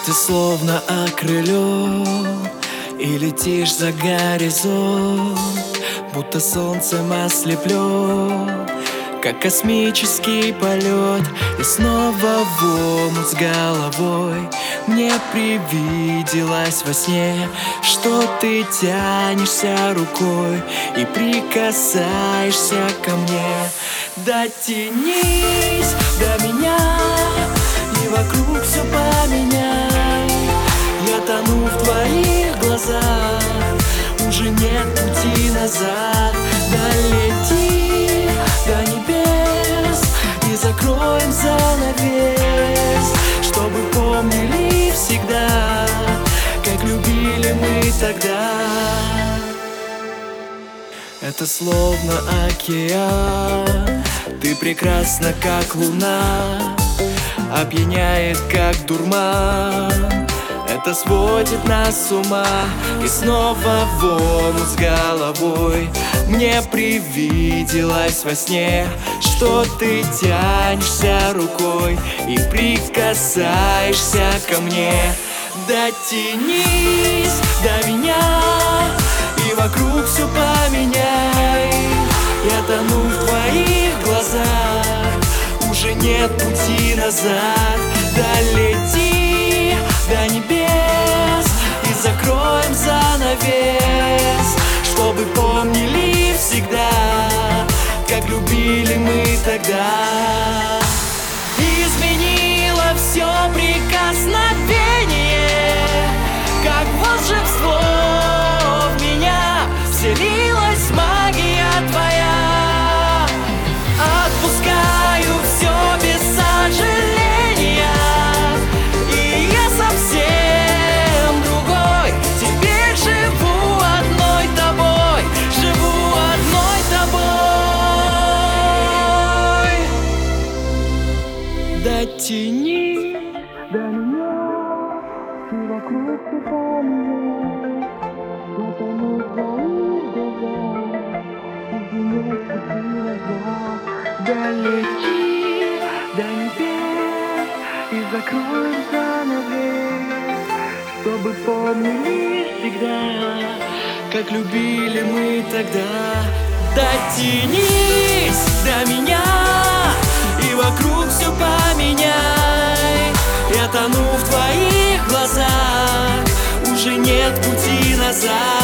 Ты словно окрылён и летишь за горизонт, будто солнцем ослеплён, как космический полет. И снова в омут с головой. Мне привиделось во сне, что ты тянешься рукой и прикасаешься ко мне. Дотянись до меня, и вокруг все поменяй. Я тону в твоих глазах, уже нет пути назад. Долети до небес и закроем занавес, чтобы помнили всегда, как любили мы тогда. Это словно океан, ты прекрасна, как луна, опьяняет, как дурман. Это сводит нас с ума. И снова в омут с головой. Мне привиделось во сне, что ты тянешься рукой и прикасаешься ко мне. Дотянись до меня, и вокруг все поменяй. Я тону в твоих глазах, уже нет пути назад. Долети до небес и закроем занавес, чтобы помнили всегда, как любили мы тогда. Изменило все прикосновение, как волшебство в меня вселилась магия твоя. Отпускаю все без сожаления, и я совсем другой. Теперь живу одной тобой, живу одной тобой. Дотяни до меня, и вокруг все поменяй. Я тону в твоих глазах, и нет пути назад. Долети до небес и закроем занавес, чтобы помнили всегда, как любили мы тогда. Дотянись до меня, и вокруг все поменяй. Я тону в твоих глазах, уже нет пути назад.